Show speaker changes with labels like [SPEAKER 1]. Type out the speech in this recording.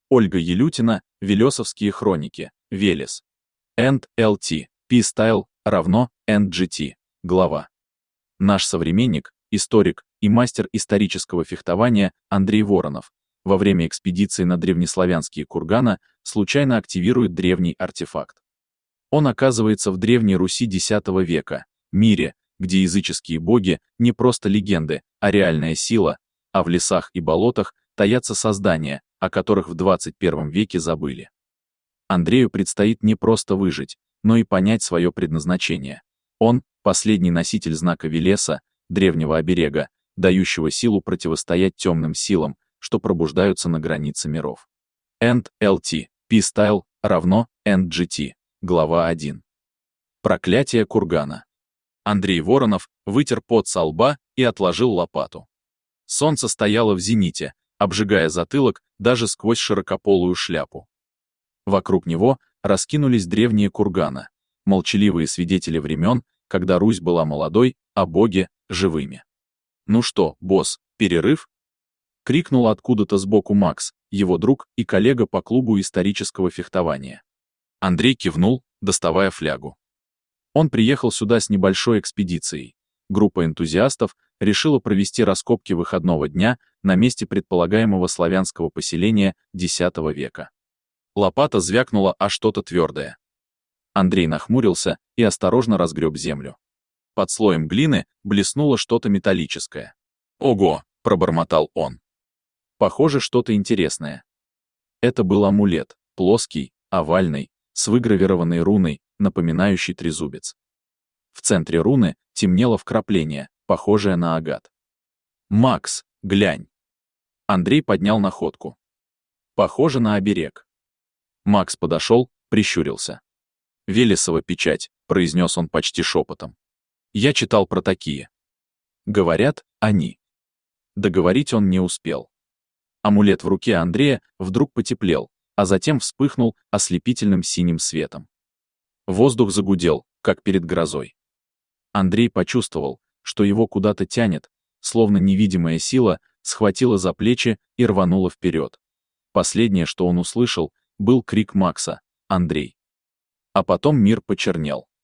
[SPEAKER 1] Ольга Елютина, Велесовские хроники, Велес. End.lt, P-Style равно NGT, глава. Наш современник, историк и мастер исторического фехтования Андрей Воронов во время экспедиции на древнеславянские курганы случайно активирует древний артефакт. Он оказывается в Древней Руси X века, мире, где языческие боги не просто легенды, а реальная сила, а в лесах и болотах таятся создания, о которых в 21 веке забыли. Андрею предстоит не просто выжить, но и понять свое предназначение. Он — последний носитель знака Велеса, древнего оберега, дающего силу противостоять темным силам, что пробуждаются на границе миров. End.lt, P-Style равно NGT, глава 1. Проклятие кургана. Андрей Воронов вытер пот со лба и отложил лопату. Солнце стояло в зените, обжигая затылок даже сквозь широкополую шляпу. Вокруг него раскинулись древние курганы, молчаливые свидетели времен, когда Русь была молодой, а боги — живыми. «Ну что, босс, перерыв?» — крикнул откуда-то сбоку Макс, его друг и коллега по клубу исторического фехтования. Андрей кивнул, доставая флягу. Он приехал сюда с небольшой экспедицией. Группа энтузиастов решила провести раскопки выходного дня на месте предполагаемого славянского поселения X века. Лопата звякнула о что-то твердое. Андрей нахмурился и осторожно разгреб землю. Под слоем глины блеснуло что-то металлическое. «Ого!» — пробормотал он. «Похоже, что-то интересное». Это был амулет, плоский, овальный, с выгравированной руной, напоминающей трезубец. В центре руны темнело вкрапление, похожее на агат. «Макс, глянь!» Андрей поднял находку. «Похоже на оберег». Макс подошел, прищурился. «Велесова печать», — произнес он почти шепотом. «Я читал про такие. Говорят, они». Договорить он не успел. Амулет в руке Андрея вдруг потеплел, а затем вспыхнул ослепительным синим светом. Воздух загудел, как перед грозой. Андрей почувствовал, что его куда-то тянет, словно невидимая сила схватила за плечи и рванула вперед. Последнее, что он услышал, был крик Макса: «Андрей!». А потом мир почернел.